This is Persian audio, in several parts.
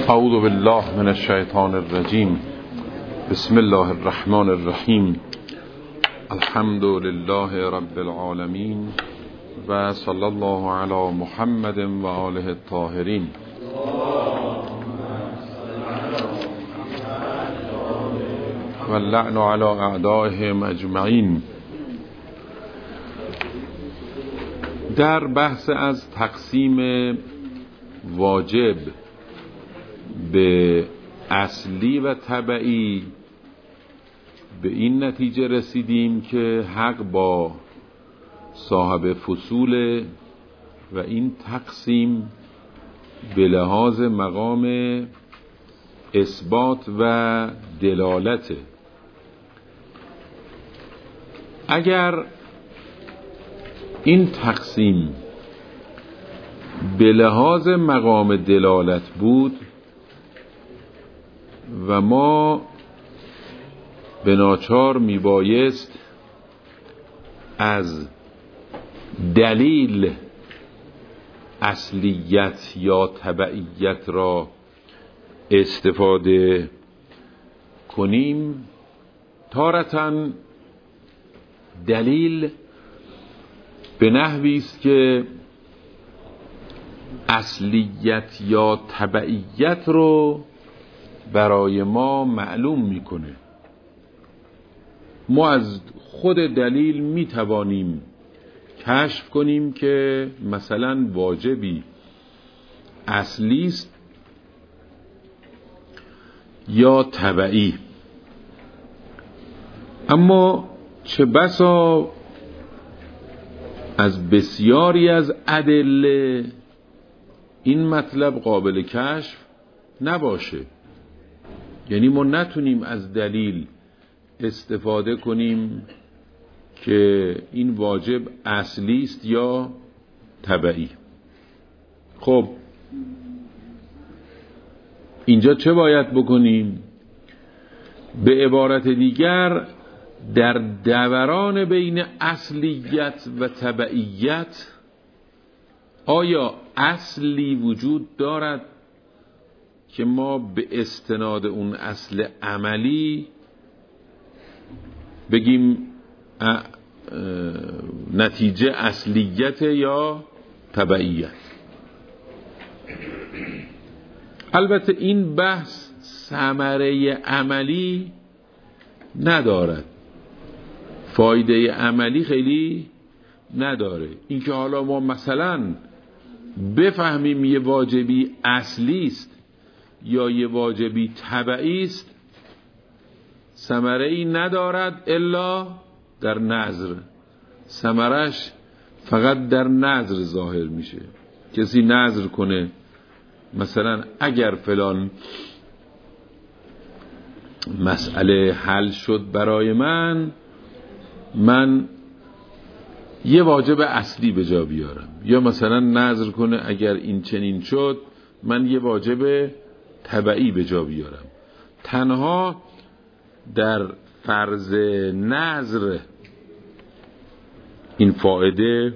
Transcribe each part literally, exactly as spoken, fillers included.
اعوذ بالله من الشیطان الرجیم. بسم الله الرحمن الرحیم. الحمد لله رب العالمین و صلی الله علی محمد و آله الطاهرین. و اللعن علی اعدائهم اجمعین. در بحث از تقسیم واجب به اصلی و تبعی به این نتیجه رسیدیم که حق با صاحب فصول و این تقسیم به لحاظ مقام اثبات و دلالت. اگر این تقسیم به لحاظ مقام دلالت بود و ما به ناچار میبایست از دلیل اصلیت یا تبعیت را استفاده کنیم، تارتاً دلیل به نحوی است که اصلیت یا تبعیت رو برای ما معلوم میکنه. ما از خود دلیل میتوانیم کشف کنیم که مثلا واجبی اصلی است یا تبعی. اما چه بسا از بسیاری از ادله این مطلب قابل کشف نباشه، یعنی ما نتونیم از دلیل استفاده کنیم که این واجب اصلی است یا تبعی. خب اینجا چه باید بکنیم؟ به عبارت دیگر در دوران بین اصلیت و تبعیت آیا اصلی وجود دارد که ما به استناد اون اصل عملی بگیم نتیجه اصلیت یا تبعیت؟ البته این بحث ثمره عملی ندارد، فایده عملی خیلی نداره. اینکه حالا ما مثلا بفهمیم یه واجبی اصلی است یا یه واجبی تبعی است ثمره‌ای ندارد الا در نظر. ثمرش فقط در نظر ظاهر میشه. کسی نظر کنه مثلا اگر فلان مسئله حل شد برای من، من یه واجب اصلی به جا بیارم، یا مثلا نظر کنه اگر این چنین شد من یه واجب تبعی به جا بیارم. تنها در فرض نظر این فائده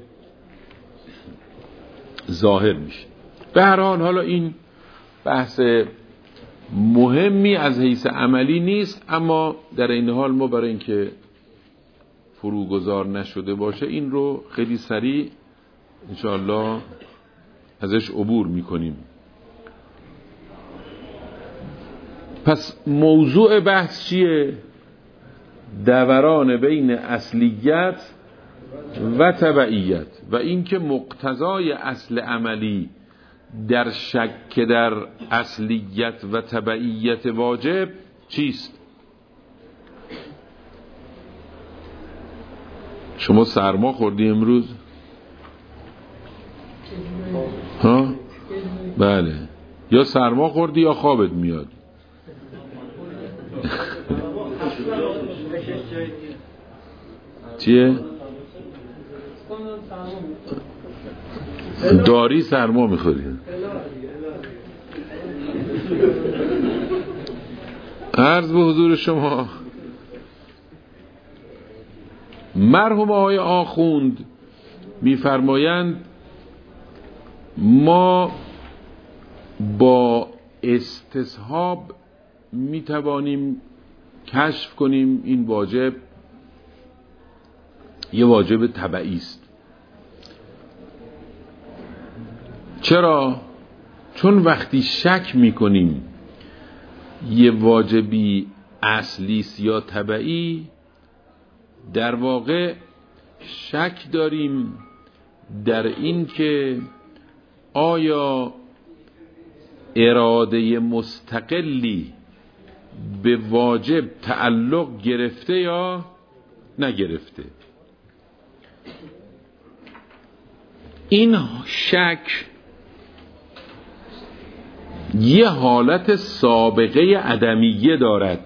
ظاهر میشه. به هر حال حالا این بحث مهمی از حیث عملی نیست، اما در این حال ما برای اینکه فروگذار نشده باشه این رو خیلی سریع انشاءالله ازش عبور میکنیم. پس موضوع بحث چیه؟ دوران بین اصلیت و تبعیت و اینکه مقتضای اصل عملی در شک در اصلیت و تبعیت واجب چیست؟ شما سرما خوردی امروز؟ ها؟ بله. یا سرما خوردی یا خوابت میاد. چیه؟ داری سرما میخوری. عرض به حضور شما مرحوم آقای آخوند میفرمایند ما با استصحاب می توانیم کشف کنیم این واجب یه واجب تبعی است. چرا؟ چون وقتی شک می کنیم یه واجبی اصلی است یا تبعی، در واقع شک داریم در این که آیا اراده مستقلی به واجب تعلق گرفته یا نگرفته. این شک یه حالت سابقه عدمیه دارد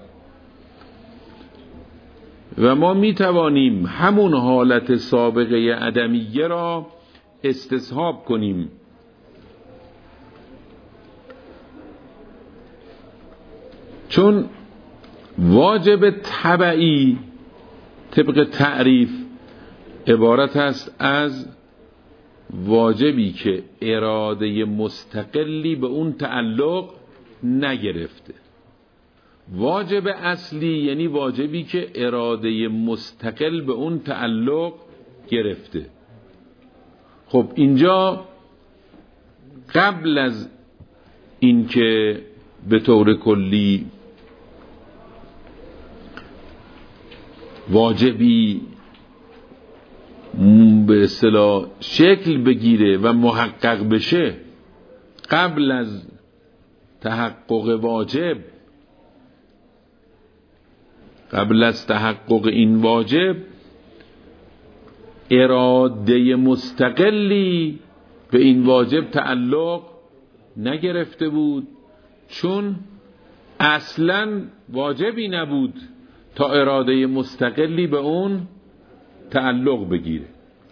و ما می توانیم همون حالت سابقه عدمیه را استصحاب کنیم. چون واجب تبعی طبق تعریف عبارت است از واجبی که اراده مستقلی به اون تعلق نگرفته. واجب اصلی یعنی واجبی که اراده مستقل به اون تعلق گرفته. خب اینجا قبل از اینکه به طور کلی واجبی به اصطلاح شکل بگیره و محقق بشه، قبل از تحقق واجب قبل از تحقق این واجب اراده مستقلی به این واجب تعلق نگرفته بود، چون اصلا واجبی نبود تا اراده مستقلی به اون تعلق بگیره.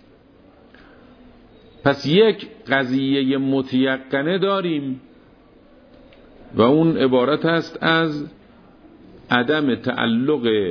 پس یک قضیه متیقنه داریم و اون عبارت است از عدم تعلق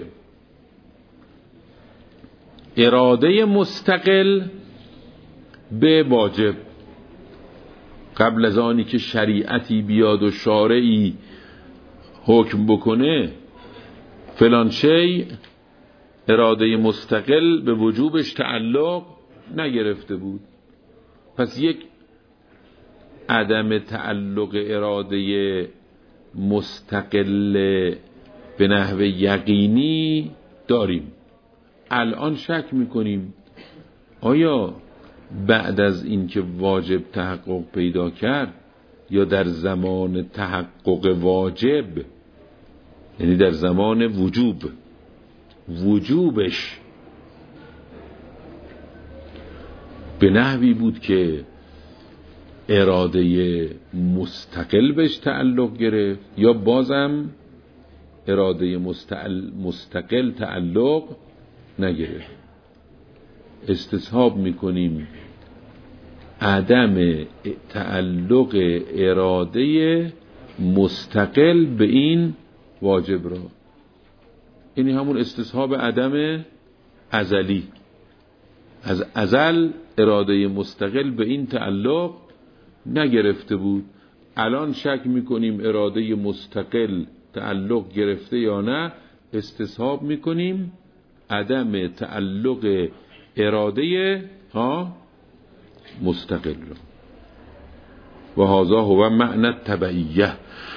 اراده مستقل به واجب. قبل از آنی که شریعتی بیاد و شارعی حکم بکنه فلان شی، اراده مستقل به وجوبش تعلق نگرفته بود. پس یک عدم تعلق اراده مستقل به نحو یقینی داریم. الان شک میکنیم آیا بعد از اینکه واجب تحقق پیدا کرد یا در زمان تحقق واجب، یعنی در زمان وجوب وجوبش به نحوی بود که اراده مستقل بهش تعلق گرفت یا بازم اراده مستقل, مستقل تعلق نگرفت. استصحاب میکنیم عدم تعلق اراده مستقل به این واجب را. یعنی همون استصحاب عدم ازلی، از ازل اراده مستقل به این تعلق نگرفته بود. الان شک میکنیم اراده مستقل تعلق گرفته یا نه، استصحاب میکنیم عدم تعلق اراده ها مستقل را. و هذا هو معنی تبعیه.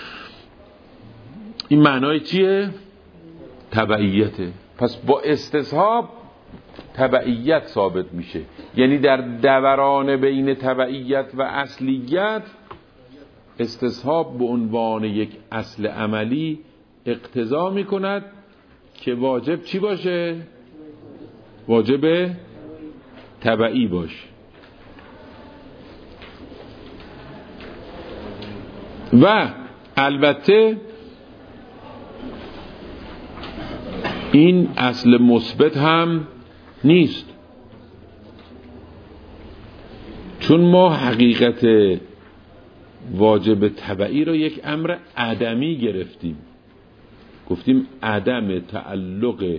این معنای چیه؟ تبعیته. پس با استصحاب تبعیت ثابت میشه. یعنی در دوران بین تبعیت و اصلیت استصحاب به عنوان یک اصل عملی اقتضا میکند که واجب چی باشه؟ واجب تبعی باشه. و البته این اصل مثبت هم نیست، چون ما حقیقت واجب تبعی رو یک امر عدمی گرفتیم. گفتیم عدم تعلق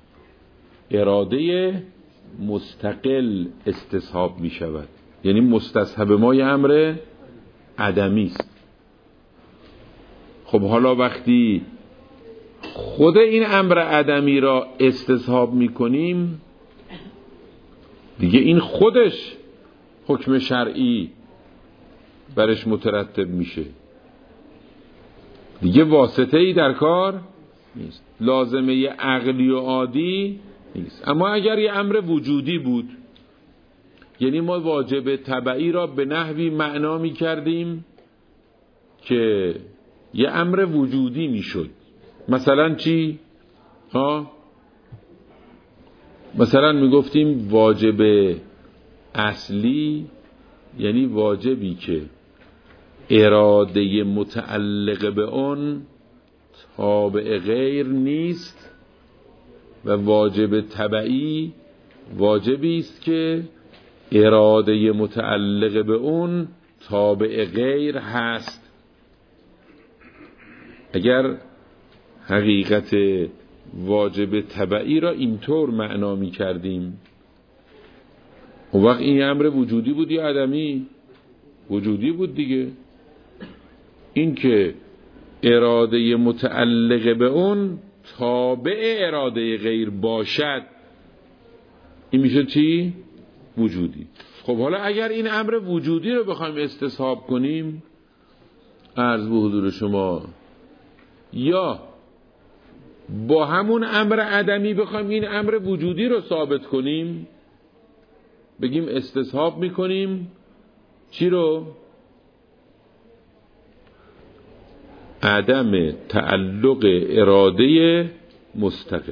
اراده مستقل استصحاب می شود، یعنی مستصحب ما یه امر عدمی است. خب حالا وقتی خود این امر عدمی را استصحاب میکنیم دیگه این خودش حکم شرعی برش مترتب میشه، دیگه واسطه ای در کار نیست، لازمه عقلی و عادی نیست. اما اگر یه امر وجودی بود، یعنی ما واجب تبعی را به نحوی معنا می کردیم که یه امر وجودی می شد. مثلا چی؟ ها؟ مثلا می گفتیم واجب اصلی یعنی واجبی که اراده متعلق به اون تابع غیر نیست و واجب تبعی واجبی است که اراده متعلق به اون تابع غیر هست. اگر حقیقت واجب تبعی را اینطور معنا می کردیم، اون وقت این امر وجودی بود یا عدمی؟ وجودی بود دیگه. این که اراده متعلق به اون تابع اراده غیر باشد، این میشه چی؟ وجودی. خب حالا اگر این امر وجودی رو بخوایم استصحاب کنیم، عرض به حضور شما، یا با همون امر عدمی بخوایم این امر وجودی رو ثابت کنیم، بگیم استصحاب میکنیم چی رو؟ عدم تعلق اراده مستقل.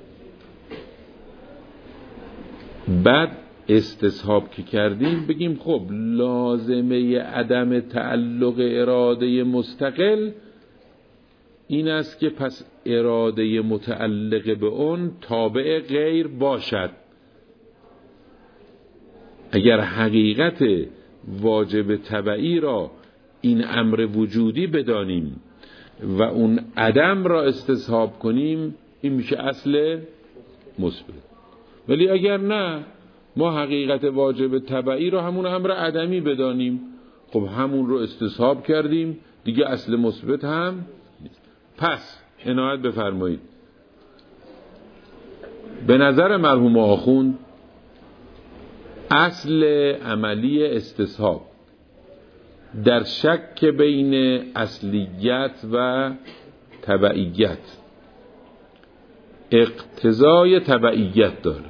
بعد استصحاب که کردیم بگیم خب لازمه عدم تعلق اراده مستقل این است که پس اراده متعلق به اون تابع غیر باشد. اگر حقیقت واجب تبعی را این امر وجودی بدانیم و اون عدم را استصحاب کنیم، این میشه اصل مثبت. ولی اگر نه، ما حقیقت واجب تبعی را همون امر عدمی بدانیم، خب همون رو استصحاب کردیم دیگه، اصل مثبت هم نیست. پس عنایت بفرمایید، به نظر مرحوم آخوند اصل عملی استصحاب در شک بین اصلیت و تبعیت اقتضای تبعیت داره،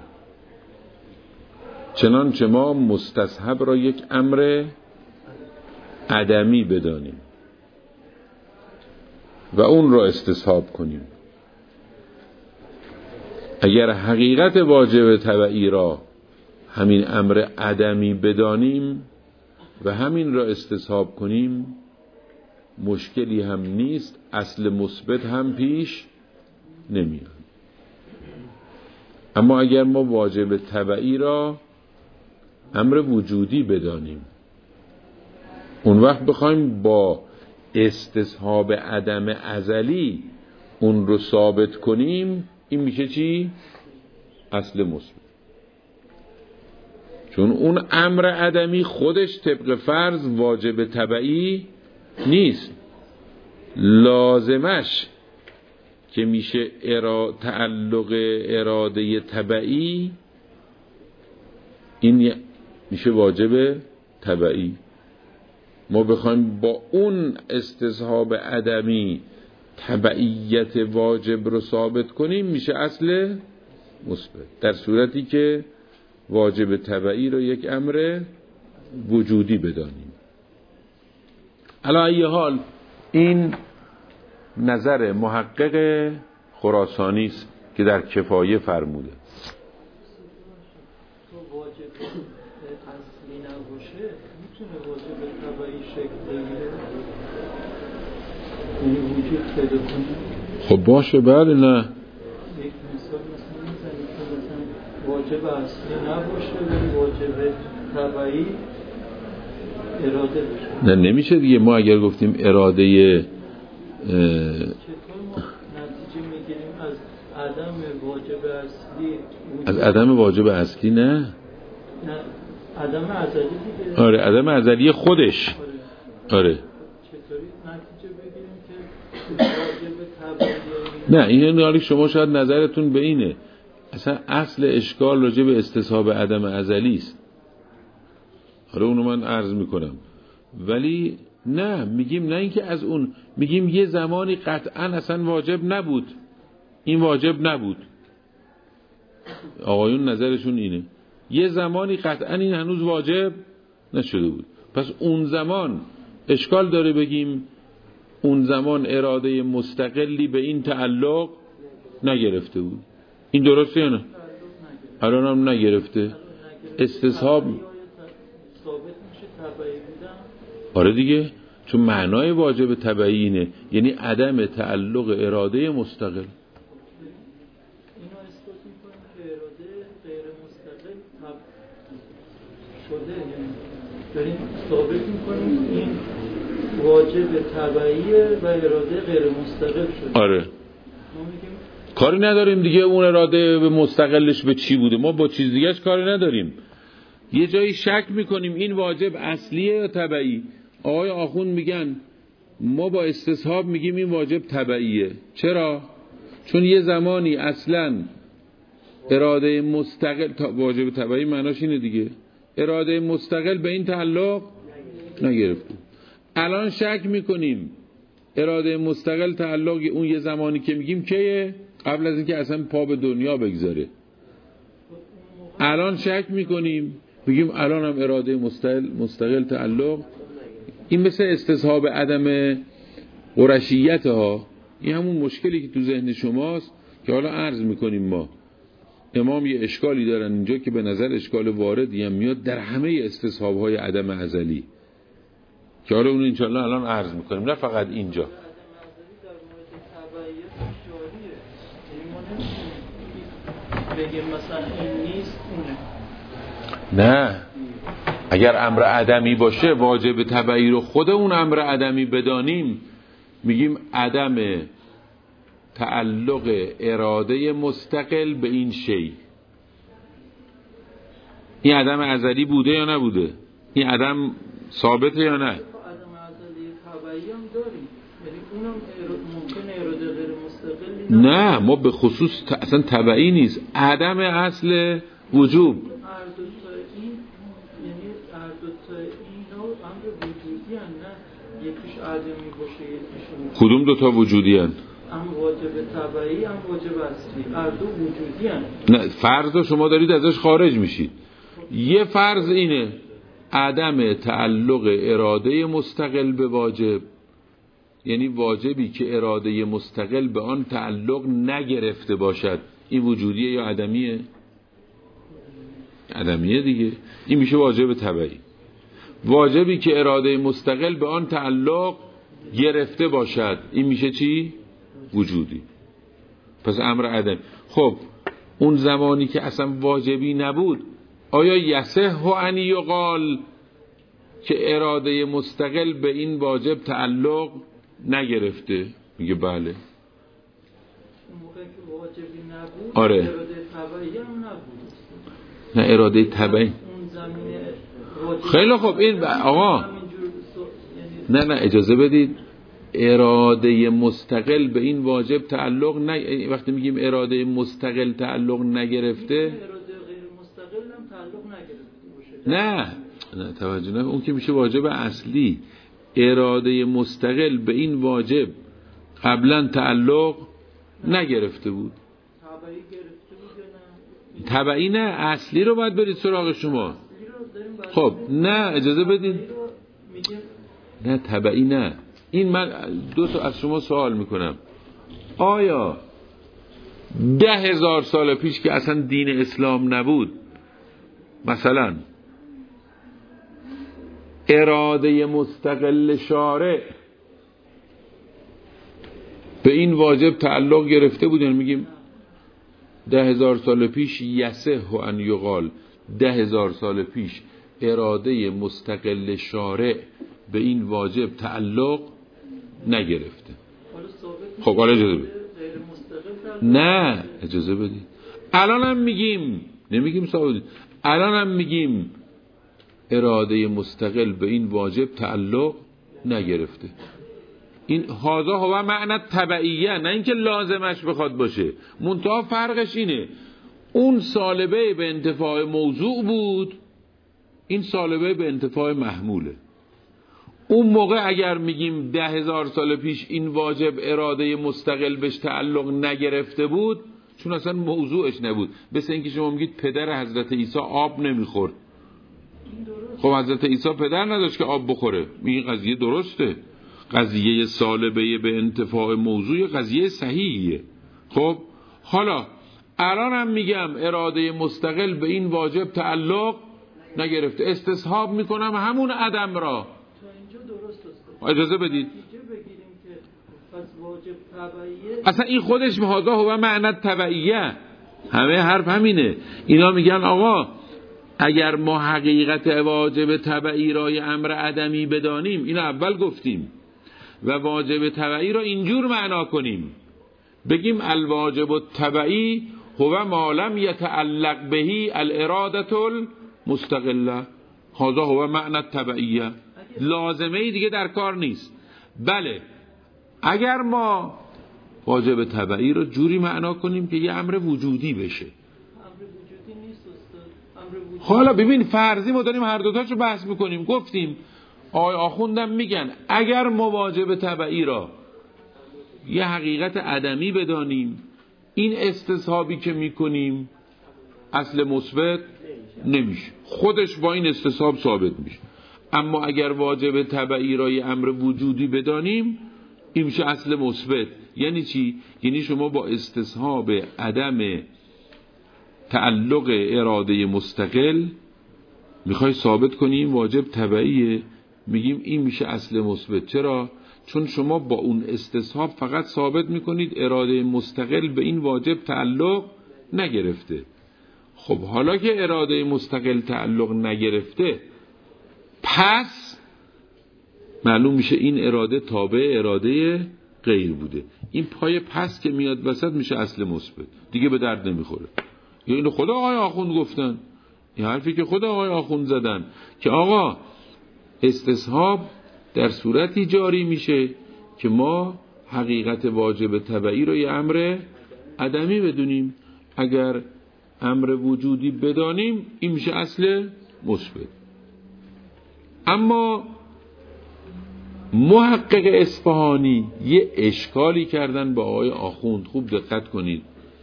چنانچه ما مستصحب را یک امر عدمی بدانیم و اون را استصحاب کنیم. اگر حقیقت واجب تبعی را همین امر عدمی بدانیم و همین را استصحاب کنیم، مشکلی هم نیست، اصل مثبت هم پیش نمیاد. اما اگر ما واجب تبعی را امر وجودی بدانیم، اون وقت بخوایم با استصحاب عدم ازلی اون رو ثابت کنیم، این میشه چی؟ اصل مثبت. چون اون امر عدمی خودش طبق فرض واجب تبعی نیست، لازمش که میشه ارا... تعلق اراده تبعی، این میشه واجب تبعی. ما بخوایم با اون استصحاب عدمی تبعیت واجب رو ثابت کنیم، میشه اصل مثبت، در صورتی که واجب تبعی رو یک امر وجودی بدانیم. علی ای حال این نظر محقق خراسانی است که در کفایه فرموده. واجب اصلی نباشه میتونه واجب تبعی شکل بگیره، یعنی وجود پیدا کنه. خب باشه، بله. نه یک مثال مثلا میزنید که مثلا واجب اصلی نباشه ولی واجب تبعی اراده بشه. نه نمیشه دیگه. ما اگر گفتیم اراده اه... چطور ما نتیجه میگیریم از عدم واجب اصلی؟ از عدم واجب اصلی؟ نه نه، عدم ازلی دیگه. آره، عدم ازلی خودش. آره, آره. چطوری نتیجه بگیریم که واجب طبعی نه، این حالی شما شاید نظرتون به اینه اصلا اصل اشکال راجع به استصحاب عدم ازلی است. حالا اونو من عرض میکنم، ولی نه میگیم نه اینکه از اون میگیم یه زمانی قطعا اصلا واجب نبود، این واجب نبود. آقایون نظرشون اینه یه زمانی قطعا این هنوز واجب نشده بود، پس اون زمان اشکال داره بگیم اون زمان اراده مستقلی به این تعلق نگرفته بود. این درسته یا نه؟ الان هم نگرفته. استصحاب ثابت میشه طبعی بودن. آره دیگه، چون معنای واجب طبعی اینه، یعنی عدم تعلق اراده مستقل. اینو اثبات میکنیم که اراده غیر مستقل طبع شده، یعنی داریم ثابت میکنیم این واجب طبعیه و اراده غیر مستقل شده. آره، ما میگیم کاری نداریم دیگه اون اراده به مستقلش به چی بوده، ما با چیز دیگهش کاری نداریم. یه جایی شک میکنیم این واجب اصلیه یا طبعی. آقای آخوند میگن ما با استصحاب میگیم این واجب طبعیه. چرا؟ چون یه زمانی اصلا اراده مستقل، واجب طبعی معناش اینه دیگه، اراده مستقل به این تعلق نگرفته. الان شک میکنیم اراده مستقل تعلق اون یه زمانی که میگیم کیه؟ قبل از اینکه اصلا پا به دنیا بگذاره. الان شک میکنیم بگیم الان هم اراده مستقل مستقل تعلق. این مثل استصحاب عدم قرشیت ها. این همون مشکلی که تو ذهن شماست که حالا عرض میکنیم. ما امام یه اشکالی دارن اینجا که به نظر اشکال واردی هم میاد در همه استصحاب های عدم ازلی که حالا اون انشالله الان عرض میکنیم، نه فقط اینجا. بگیم مثلا این نیست اونه. نه، اگر امر عدمی باشه واجب طبعی رو خود اون امر عدمی بدانیم، میگیم عدم تعلق اراده مستقل به این شی. این عدم ازلی بوده یا نبوده؟ این عدم ثابته یا نه؟ عدم ازلی طبعی هم داریم، یعنی اونم ممکنه اراده غیر مستقلی نه، ما به خصوص ت... اصلا طبعی نیست، عدم اصل وجوب. هر دو تا این یعنی هر دو تا اینا امر وجودی هن، نه یکیش عدمی باشه یکیش. کدوم دو تا وجودی هن؟ هم واجب طبعی هم واجب اصلی، هر دو وجودی هن. نه، فرض رو شما دارید ازش خارج میشید. یه فرض اینه عدم تعلق اراده مستقل به واجب، یعنی واجبی که اراده مستقل به آن تعلق نگرفته باشد، این وجودیه یا عدمیه؟ عدمیه دیگه. این میشه واجب طبعی. واجبی که اراده مستقل به آن تعلق گرفته باشد، این میشه چی؟ وجودی. پس امر عدم. خب اون زمانی که اصلا واجبی نبود، آیا یصح ان یقال که اراده مستقل به این واجب تعلق نگرفته؟ میگه بله. اون موقع که واجبی نبود آره. اراده طبعی هم نبود. نه، اراده طبعی. اون زمینه واجب. خیلی خب این آقا نه نه اجازه بدید. اراده مستقل به این واجب تعلق نه، وقتی میگیم اراده مستقل تعلق نگرفته، اراده غیر مستقل هم تعلق نگرفته باشه. نه نه توجه نه، اون که میشه واجب اصلی. اراده مستقل به این واجب قبلا تعلق نگرفته بود. طبعی گرفته بود یا نه؟ طبعی نه، اصلی رو باید برید سراغ شما. خب نه اجازه بدید. نه طبعی نه. این من دو تا از شما سوال میکنم. آیا ده هزار سال پیش که اصلا دین اسلام نبود، مثلا اراده مستقل شارع به این واجب تعلق گرفته بود؟ یعنی میگیم ده هزار سال پیش یصح ان یقال ده هزار سال پیش اراده مستقل شارع به این واجب تعلق نگرفته. خب حالا اجازه بدید. نه اجازه بدید. الان هم میگیم، نمیگیم ثابت، الان هم میگیم اراده مستقل به این واجب تعلق نگرفته. این هذا هو معنی تبعیه، نه اینکه لازمش بخواد باشه. منتها فرقش اینه اون سالبه به انتفاع موضوع بود، این سالبه به انتفاع محموله. اون موقع اگر میگیم ده هزار سال پیش این واجب اراده مستقل بهش تعلق نگرفته بود، چون اصلا موضوعش نبود. مثل اینکه شما میگید پدر حضرت عیسی آب نمیخورد. خب حضرت عیسی پدر نداشت که آب بخوره. این قضیه درسته، قضیه سالبه به انتفاع موضوع قضیه صحیحیه. خب حالا الان هم میگم اراده مستقل به این واجب تعلق نگرفته، استصحاب میکنم همون عدم را. تا اینجا درست است. اجازه بدید بگیریم که پس واجب تبعیه، اصلا این خودش هذا هو معنی تبعیه، همه حرف همینه. اینا میگن آقا اگر ما حقیقت واجب تبعی را یه امر عدمی بدانیم، اینو اول گفتیم، و واجب تبعی را اینجور معنا کنیم، بگیم الواجب التبعی هو ما لم یتعلق بهی الاراده المستقله، هذا هو معنی تبعیه، لازمه ای دیگه در کار نیست. بله اگر ما واجب تبعی را جوری معنا کنیم که یه امر وجودی بشه، حالا ببین فرضی ما داریم هر دوتاشو بحث میکنیم. گفتیم آقای آخوندم میگن اگر ما واجب تبعی را یه حقیقت عدمی بدانیم، این استصحابی که میکنیم اصل مثبت نمیشه، خودش با این استصحاب ثابت میشه. اما اگر واجب تبعی را یه امر وجودی بدانیم، این میشه اصل مثبت. یعنی چی؟ یعنی شما با استصحاب عدم تعلق اراده مستقل میخوای ثابت کنیم واجب تبعیه، میگیم این میشه اصل مثبت. چرا؟ چون شما با اون استصحاب فقط ثابت میکنید اراده مستقل به این واجب تعلق نگرفته. خب حالا که اراده مستقل تعلق نگرفته، پس معلوم میشه این اراده تابع اراده غیر بوده. این پای پس که میاد وسط میشه اصل مثبت، دیگه به درد نمیخوره. یا اینو خدا آقای آخوند گفتن، این حرفی که خدا آقای آخوند زدن که آقا استصحاب در صورتی جاری میشه که ما حقیقت واجب تبعی رو یه امر عدمی بدونیم، اگر امر وجودی بدانیم این میشه اصل مثبت. اما محقق اصفهانی یه اشکالی کردن با آقای آخوند، خوب دقت کنید.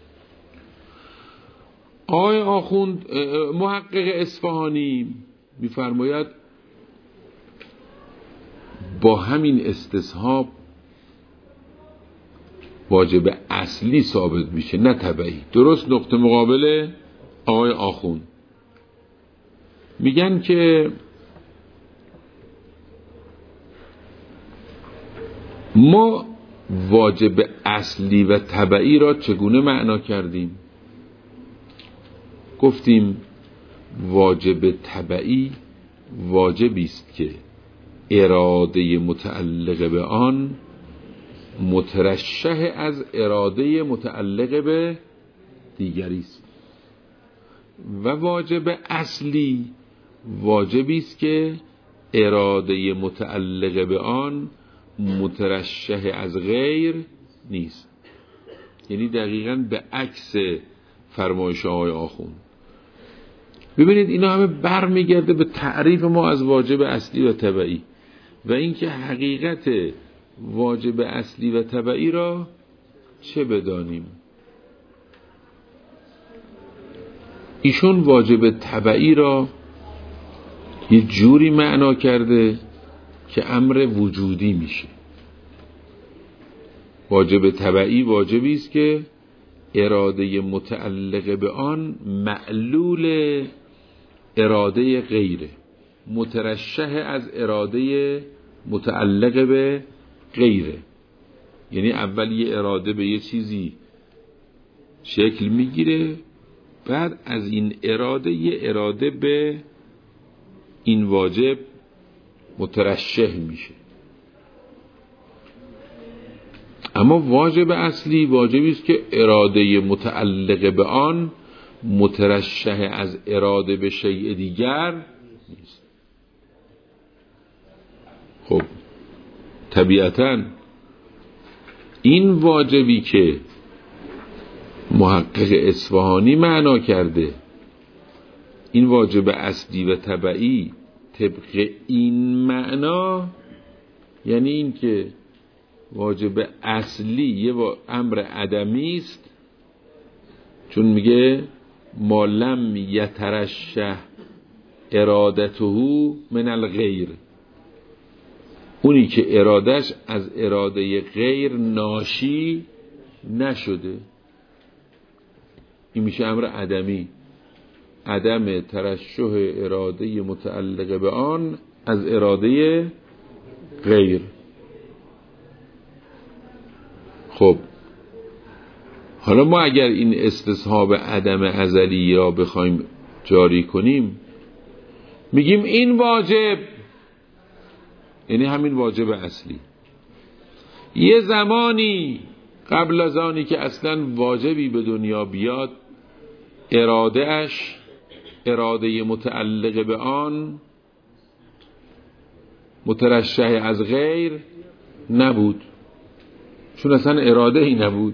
آقای آخوند محقق اصفهانی میفرماید با همین استصحاب واجب اصلی ثابت میشه نه تبعی. درست نقطه مقابل آقای آخوند. میگن که ما واجب اصلی و تبعی را چگونه معنا کردیم؟ گفتیم واجب تبعی واجبی است که اراده متعلق به آن مترشح از اراده متعلق به دیگری است، و واجب اصلی واجبی است که اراده متعلق به آن مترشح از غیر نیست. یعنی دقیقاً به عکس فرمایش آقای آخوند. ببینید اینا همه برمیگرده به تعریف ما از واجب اصلی و تبعی و اینکه حقیقت واجب اصلی و تبعی را چه بدانیم. ایشون واجب تبعی را یه جوری معنا کرده که امر وجودی میشه. واجب تبعی واجبی است که اراده متعلق به آن معلول اراده غیره، مترشح از اراده متعلق به غیره. یعنی اول یه اراده به یه چیزی شکل میگیره، بعد از این اراده یه اراده به این واجب مترشح میشه. اما واجب اصلی واجبی است که اراده متعلق به آن مترشح از اراده به شیء دیگر نیست. خب طبیعتاً این واجبی که محقق اصفهانی معنا کرده، این واجب اصلی و تبعی طبق این معنا، یعنی این که واجب اصلی یه امر عدمی است، چون میگه ما لم یترشح ارادته من الغیر، اونی که ارادش از اراده غیر ناشی نشده، این میشه امر عدمی. عدم ترشح اراده متعلقه به آن از اراده غیر. خب حالا ما اگر این استصحاب عدم ازلی را بخوایم جاری کنیم، میگیم این واجب، یعنی همین واجب اصلی، یه زمانی قبل از آنی که اصلا واجبی به دنیا بیاد، اراده اش، اراده متعلق به آن، مترشح از غیر نبود، چون اصلا اراده ای نبود.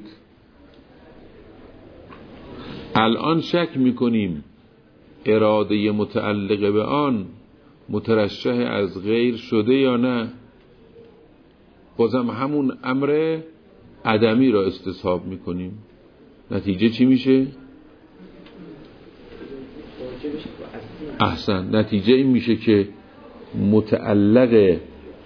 الان شک میکنیم اراده متعلق به آن مترشح از غیر شده یا نه، بازم همون امر عدمی را استصحاب میکنیم. نتیجه چی میشه؟ احسن، نتیجه این میشه که متعلق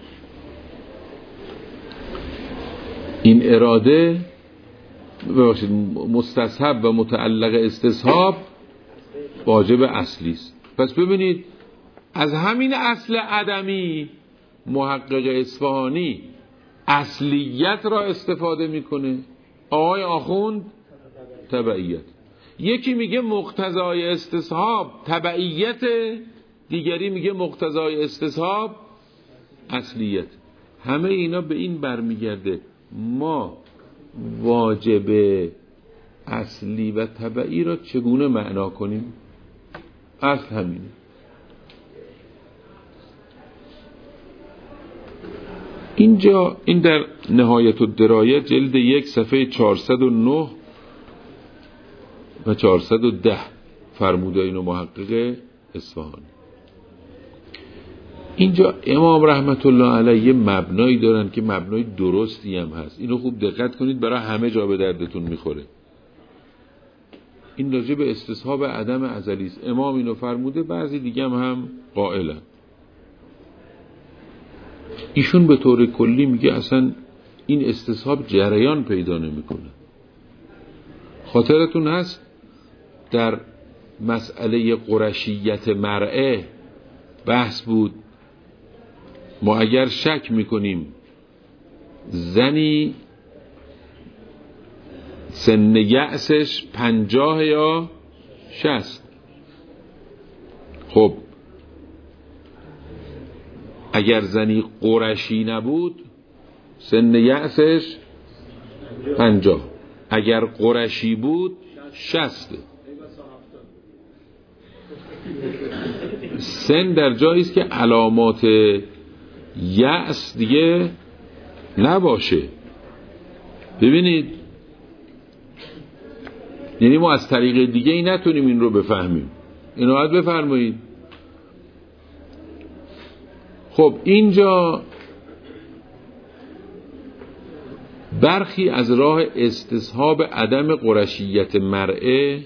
این اراده، ببخشید مستصحب و متعلق استصحاب واجب اصلی است. پس ببینید از همین اصل عدمی محقق اصفهانی اصلیت را استفاده میکنه، آقای آخوند تبعیت. یکی میگه مقتضای استصحاب تبعیت، دیگری میگه مقتضای استصحاب اصلیت. همه اینا به این برمیگرده ما واجب اصلی و تبعی را چگونه معنا کنیم. اصل همینه. اینجا این در نهایت الدرایه جلد یک صفحه چهارصد و نه و چهارصد و ده فرموده اینو محقق اصفهانی. اینجا امام رحمت الله علیه مبنایی دارن که مبنای درستی هم هست. اینو خوب دقت کنید، برای همه جا به دردتون میخوره. این راجع به استصحاب عدم ازلی است. امام اینو فرموده، بعضی دیگه هم, هم قائلن. ایشون به طور کلی میگه اصلا این استصحاب جریان پیدا نمیکنه. خاطرتون هست در مسئله قرشیت مرعه بحث بود، ما اگر شک میکنیم زنی سن یأسش پنجاه یا شصت، خب اگر زنی قرشی نبود سن یأسش پنجاه، اگر قرشی بود شصت. سن در جایی است که علامات یأس دیگه نباشه. ببینید، یعنی ما از طریق دیگه ای نتونیم این رو بفهمیم. اینو باید بفرمایید. خب اینجا برخی از راه استصحاب عدم قرشیت مرعه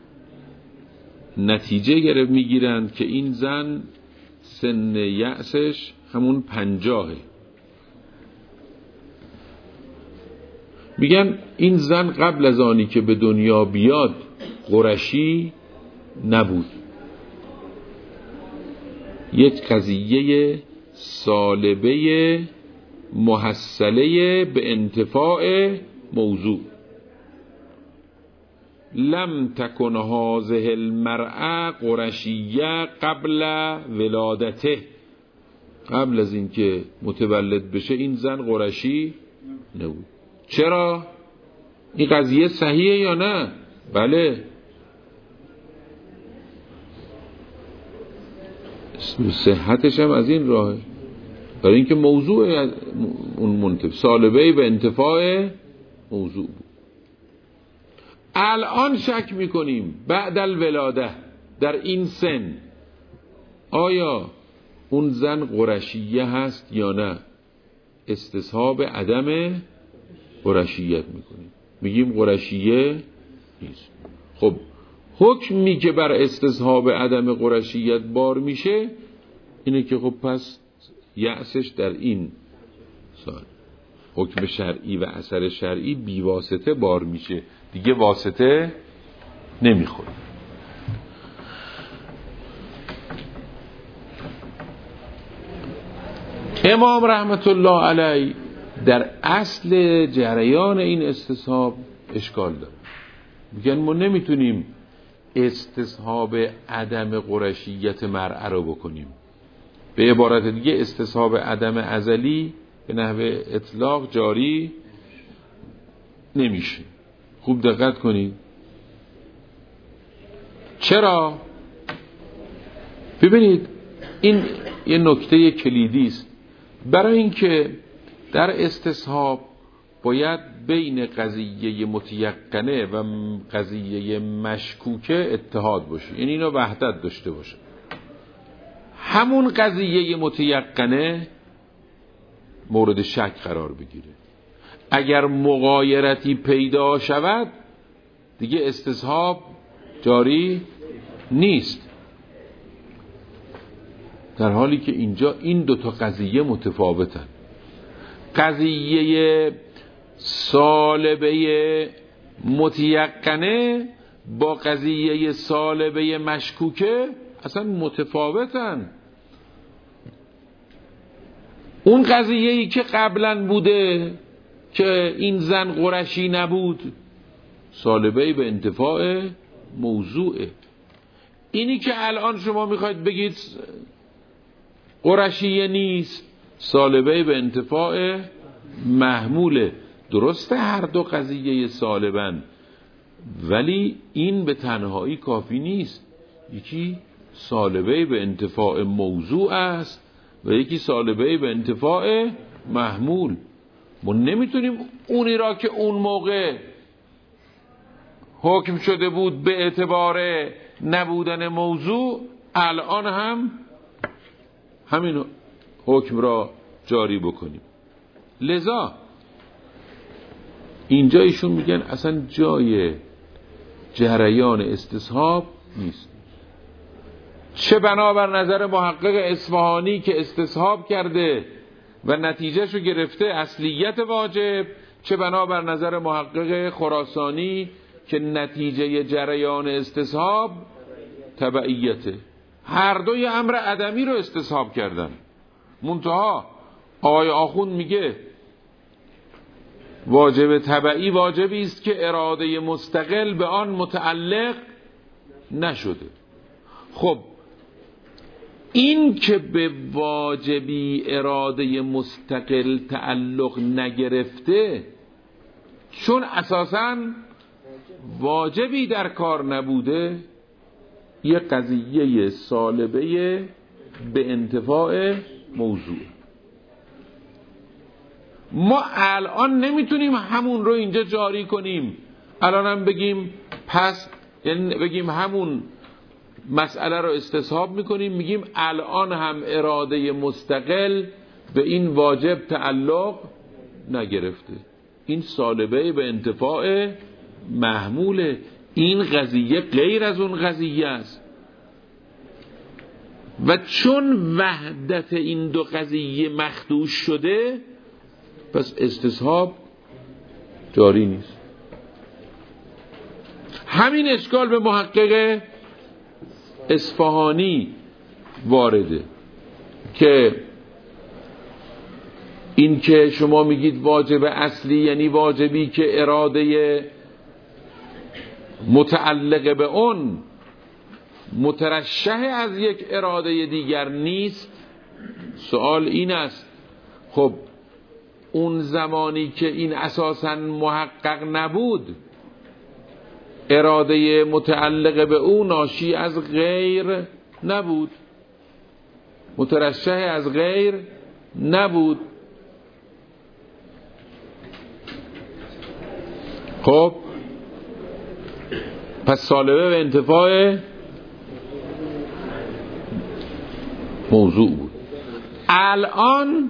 نتیجه گرفت میگیرند که این زن سن یأسش همون پنجاهه. میگن این زن قبل از آنی که به دنیا بیاد قرشی نبود. یک قضیه سالبه محصله به انتفاع موضوع. لم تکن هذه المرأة قرشیه قبل ولادته، قبل از اینکه متولد بشه این زن قرشی نبود. چرا؟ این قضیه صحیحه یا نه؟ بله. صحتش هم از این راهه، برای اینکه موضوع اون منتف سالبه به انتفاع موضوع بود. الان شک میکنیم بعد الولاده در این سن آیا اون زن قرشیه هست یا نه؟ استصحاب عدم قرشیت میکنیم، میگیم قرشیه نیست. خب حکمی که بر استصحاب عدم قرشیت بار میشه اینه که خب پس یأسش در این سال حکم شرعی و اثر شرعی بی واسطه بار میشه، دیگه واسطه نمیخوره. امام رحمت الله علیه در اصل جریان این استصحاب اشکال داره. میگن ما نمیتونیم استصحاب عدم قرشیت مرأة رو بکنیم. به عبارت دیگه استصحاب عدم ازلی به نحو اطلاق جاری نمیشه. خوب دقت کنید. چرا؟ ببینید این یه نکته کلیدی است. برای اینکه در استصحاب باید بین قضیه متیقنه و قضیه مشکوکه اتحاد باشه، یعنی اینا وحدت داشته باشه. همون قضیه متیقنه مورد شک قرار بگیره. اگر مغایرتی پیدا شود دیگه استصحاب جاری نیست، در حالی که اینجا این دوتا قضیه متفاوتن. قضیه سالبه متیقنه با قضیه سالبه مشکوکه اصلا متفاوتن. اون قضیه‌ای که قبلا بوده که این زن قرشی نبود سالبه به انتفاع موضوعه. اینی که الان شما میخواید بگید قرشیه نیست سالبه به انتفاع محموله. درسته هر دو قضیه سالبن، ولی این به تنهایی کافی نیست. یکی سالبه به انتفاع موضوع است و یکی سالبه به انتفاع محمول. ما نمیتونیم اونی را که اون موقع حکم شده بود به اعتبار نبودن موضوع الان هم همین حکم را جاری بکنیم. لذا اینجا ایشون میگن اصلا جای جریان استصحاب نیست. چه بنابر نظر محقق اصفهانی که استصحاب کرده و نتیجهشو گرفته اصلیت واجب، چه بنابر نظر محقق خراسانی که نتیجه جریان استصحاب تبعیته. هر دوی امر عدمی رو استصحاب کردن. منتها آقای آخوند میگه واجب تبعی واجبی است که اراده مستقل به آن متعلق نشده. خب این که به واجبی اراده مستقل تعلق نگرفته چون اساساً واجبی در کار نبوده، یه قضیه سالبه به انتفاع موضوع. ما الان نمیتونیم همون رو اینجا جاری کنیم. الان هم بگیم پس یعنی بگیم همون مسئله رو استصحاب میکنیم، میگیم الان هم اراده مستقل به این واجب تعلق نگرفته. این سالبه به انتفاع محموله. این قضیه غیر از اون قضیه است و چون وحدت این دو قضیه مخدوش شده پس استصحاب جاری نیست. همین اشکال به محقق اصفهانی وارده که این که شما میگید واجب اصلی یعنی واجبی که اراده متعلق به اون مترشح از یک اراده دیگر نیست. سوال این است خب اون زمانی که این اساساً محقق نبود اراده متعلق به اون ناشی از غیر نبود، مترشح از غیر نبود. خب پس سالبه به انتفاع موضوع بود. الان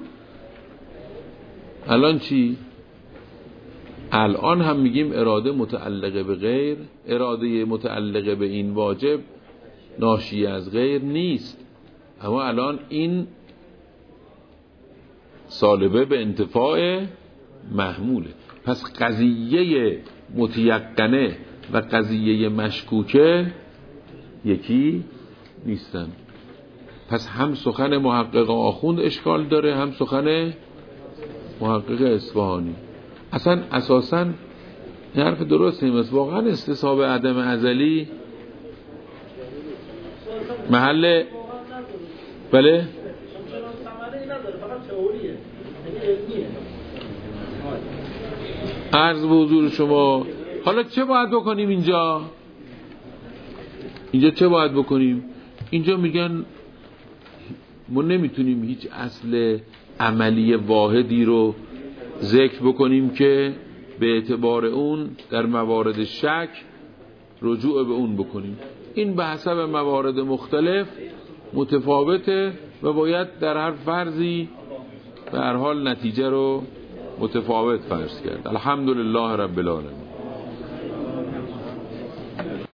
الان چی؟ الان هم میگیم اراده متعلقه به غیر، اراده متعلقه به این واجب ناشی از غیر نیست، اما الان این سالبه به انتفاع محموله. پس قضیه متیقنه و قضیه مشکوکه یکی نیستن. پس هم سخن محقق آخوند اشکال داره، هم سخن محقق اصفهانی. اصلا اساساً این حرف درست نیست. واقعا استصحاب عدم ازلی محل بله عرض به حضور شما. حالا چه باید بکنیم اینجا؟ اینجا چه باید بکنیم؟ اینجا میگن ما نمیتونیم هیچ اصل عملی واحدی رو ذکر بکنیم که به اعتبار اون در موارد شک رجوع به اون بکنیم. این به حسب موارد مختلف متفاوته و باید در هر فرضی به هر حال نتیجه رو متفاوت فرض کرد. الحمدلله رب العالمین.